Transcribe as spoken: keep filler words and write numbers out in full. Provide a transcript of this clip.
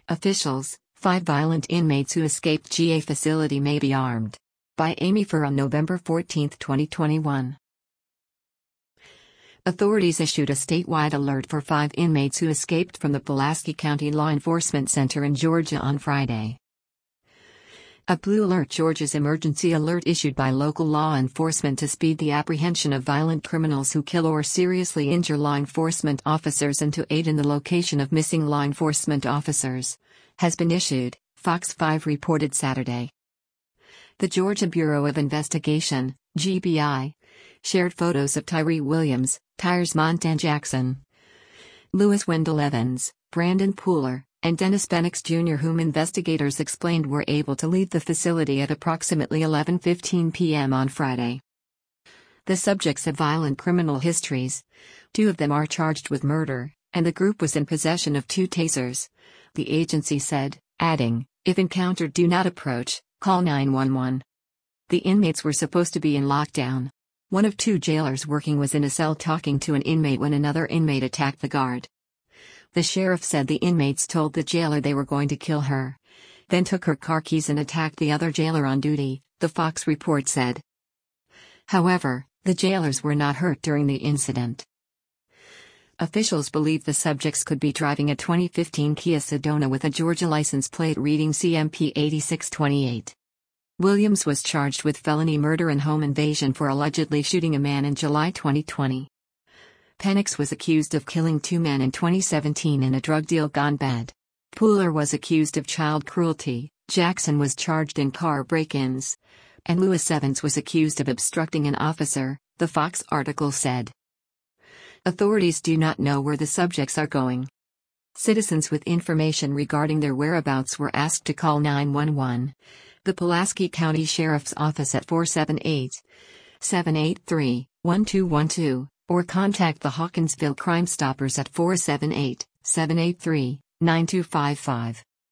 Officials, five violent inmates who escaped G A facility may be armed. By Amy Furr on November fourteenth, twenty twenty-one. Authorities issued a statewide alert for five inmates who escaped from the Pulaski County Law Enforcement Center in Georgia on Friday. A Blue Alert, Georgia's emergency alert issued by local law enforcement to speed the apprehension of violent criminals who kill or seriously injure law enforcement officers and to aid in the location of missing law enforcement officers, has been issued, Fox five reported Saturday. The Georgia Bureau of Investigation, G B I, shared photos of Tyree Williams, Tyrese Montan Jackson, Lewis Wendell Evans, Brandon Pooler, and Dennis Benix Junior whom investigators explained were able to leave the facility at approximately eleven fifteen p m on Friday. The subjects have violent criminal histories. Two of them are charged with murder, and the group was in possession of two tasers, the agency said, adding, "If encountered, do not approach, call nine one one. The inmates were supposed to be in lockdown. One of two jailers working was in a cell talking to an inmate when another inmate attacked the guard. The sheriff said the inmates told the jailer they were going to kill her, then took her car keys and attacked the other jailer on duty," the Fox report said. However, the jailers were not hurt during the incident. Officials believe the subjects could be driving a twenty fifteen Kia Sedona with a Georgia license plate reading C M P eighty-six twenty-eight. Williams was charged with felony murder and home invasion for allegedly shooting a man in July twenty twenty. Penix was accused of killing two men in twenty seventeen in a drug deal gone bad. Pooler was accused of child cruelty, Jackson was charged in car break-ins, and Lewis Evans was accused of obstructing an officer, the Fox article said. Authorities do not know where the subjects are going. Citizens with information regarding their whereabouts were asked to call nine one one, the Pulaski County Sheriff's Office at four seven eight, seven eight three, one two one two, or contact the Hawkinsville Crime Stoppers at four seven eight, seven eight three, nine two five five.